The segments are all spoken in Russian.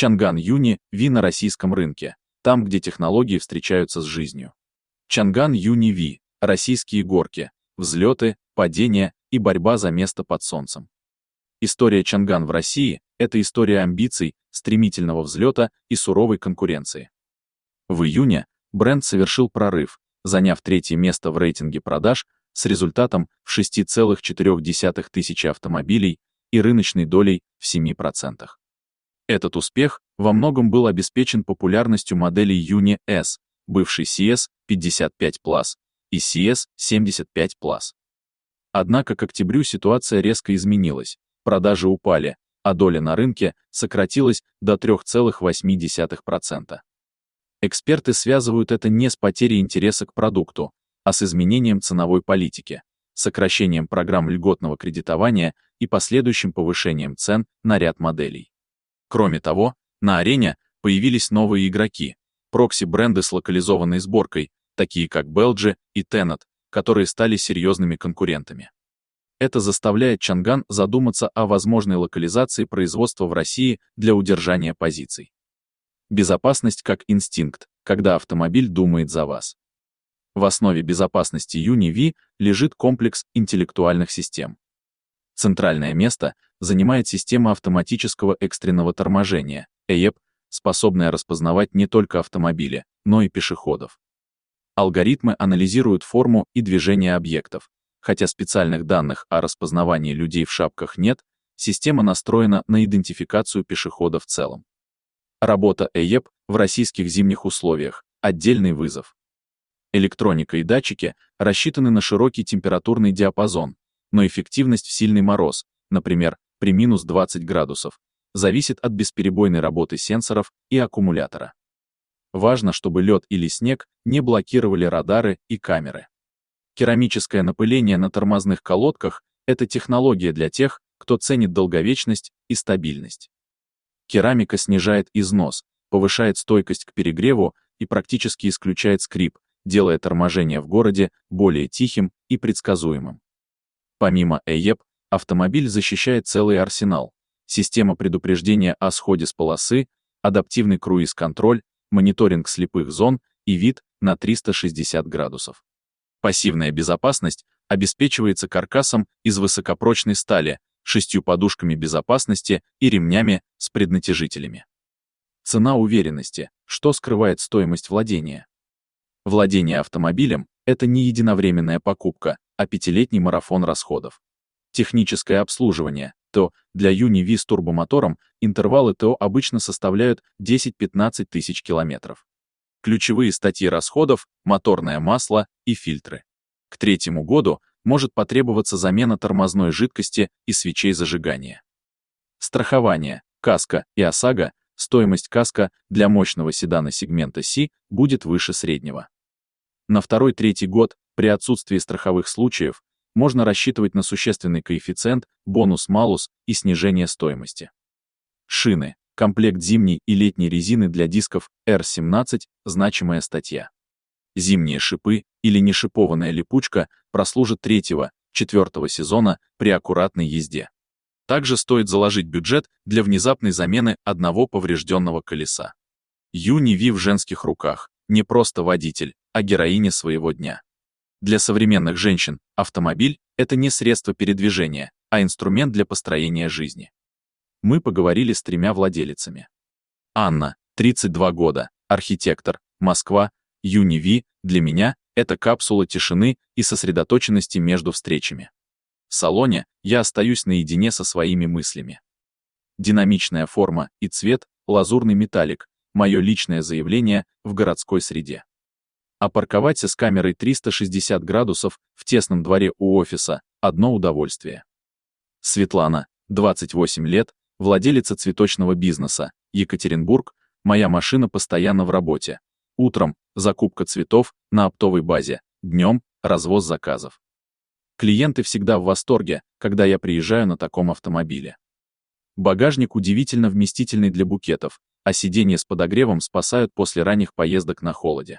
Чанган Юни Ви на российском рынке, там, где технологии встречаются с жизнью. Чанган Юни Ви – российские горки, взлеты, падения и борьба за место под солнцем. История Чанган в России – это история амбиций, стремительного взлета и суровой конкуренции. В июне бренд совершил прорыв, заняв третье место в рейтинге продаж с результатом в 6,4 тысячи автомобилей и рыночной долей в 7%. Этот успех во многом был обеспечен популярностью моделей Юни S, бывшей CS55 Plus и CS75 Plus. Однако к октябрю ситуация резко изменилась, продажи упали, а доля на рынке сократилась до 3,8%. Эксперты связывают это не с потерей интереса к продукту, а с изменением ценовой политики, сокращением программ льготного кредитования и последующим повышением цен на ряд моделей. Кроме того, на арене появились новые игроки, прокси-бренды с локализованной сборкой, такие как Belgi и Tenet, которые стали серьезными конкурентами. Это заставляет Чанган задуматься о возможной локализации производства в России для удержания позиций. Безопасность как инстинкт, когда автомобиль думает за вас. В основе безопасности Юни Ви лежит комплекс интеллектуальных систем. Центральное место занимает система автоматического экстренного торможения, ЭЕП, способная распознавать не только автомобили, но и пешеходов. Алгоритмы анализируют форму и движение объектов. Хотя специальных данных о распознавании людей в шапках нет, система настроена на идентификацию пешехода в целом. Работа ЭЕП в российских зимних условиях – отдельный вызов. Электроника и датчики рассчитаны на широкий температурный диапазон, но эффективность в сильный мороз, например, при минус 20 градусов, зависит от бесперебойной работы сенсоров и аккумулятора. Важно, чтобы лед или снег не блокировали радары и камеры. Керамическое напыление на тормозных колодках – это технология для тех, кто ценит долговечность и стабильность. Керамика снижает износ, повышает стойкость к перегреву и практически исключает скрип, делая торможение в городе более тихим и предсказуемым. Помимо ЭЕП, автомобиль защищает целый арсенал: система предупреждения о сходе с полосы, адаптивный круиз-контроль, мониторинг слепых зон и вид на 360 градусов. Пассивная безопасность обеспечивается каркасом из высокопрочной стали, 6 подушками безопасности и ремнями с преднатяжителями. Цена уверенности, что скрывает стоимость владения. Владение автомобилем – это не единовременная покупка, а 5-летний марафон расходов. Техническое обслуживание, ТО, для Юни Ви с турбомотором интервалы ТО обычно составляют 10-15 тысяч километров. Ключевые статьи расходов – моторное масло и фильтры. К третьему году может потребоваться замена тормозной жидкости и свечей зажигания. Страхование, каско и ОСАГО. Стоимость каско для мощного седана сегмента C будет выше среднего. На второй-третий год, при отсутствии страховых случаев, можно рассчитывать на существенный коэффициент бонус-малус и снижение стоимости. Шины. Комплект зимней и летней резины для дисков R17 – значимая статья. Зимние шипы или нешипованная липучка прослужат 3-4 сезона при аккуратной езде. Также стоит заложить бюджет для внезапной замены одного поврежденного колеса. Юни Ви в женских руках – не просто водитель, а героиня своего дня. Для современных женщин автомобиль – это не средство передвижения, а инструмент для построения жизни. Мы поговорили с 3 владелицами. Анна, 32 года, архитектор, Москва. Юни Ви для меня – это капсула тишины и сосредоточенности между встречами. В салоне я остаюсь наедине со своими мыслями. Динамичная форма и цвет, лазурный металлик – мое личное заявление в городской среде. А парковаться с камерой 360 градусов в тесном дворе у офиса – одно удовольствие. Светлана, 28 лет, владелица цветочного бизнеса, Екатеринбург. Моя машина постоянно в работе. Утром – закупка цветов на оптовой базе, днем – развоз заказов. Клиенты всегда в восторге, когда я приезжаю на таком автомобиле. Багажник удивительно вместительный для букетов, а сиденья с подогревом спасают после ранних поездок на холоде.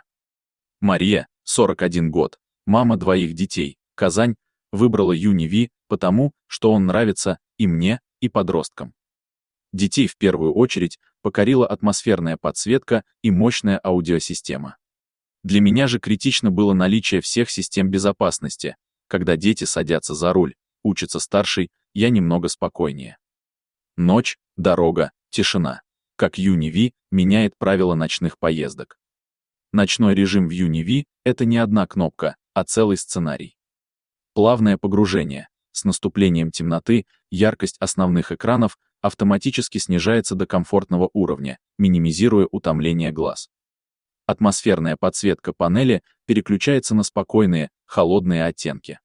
Мария, 41 год, мама 2 детей, Казань, выбрала Юни Ви, потому что он нравится и мне, и подросткам. Детей в первую очередь покорила атмосферная подсветка и мощная аудиосистема. Для меня же критично было наличие всех систем безопасности. Когда дети садятся за руль, учится старший, я немного спокойнее. Ночь, дорога, тишина. Как UniV меняет правила ночных поездок. Ночной режим в UniV — это не одна кнопка, а целый сценарий. Плавное погружение. С наступлением темноты яркость основных экранов автоматически снижается до комфортного уровня, минимизируя утомление глаз. Атмосферная подсветка панели переключается на спокойные, холодные оттенки.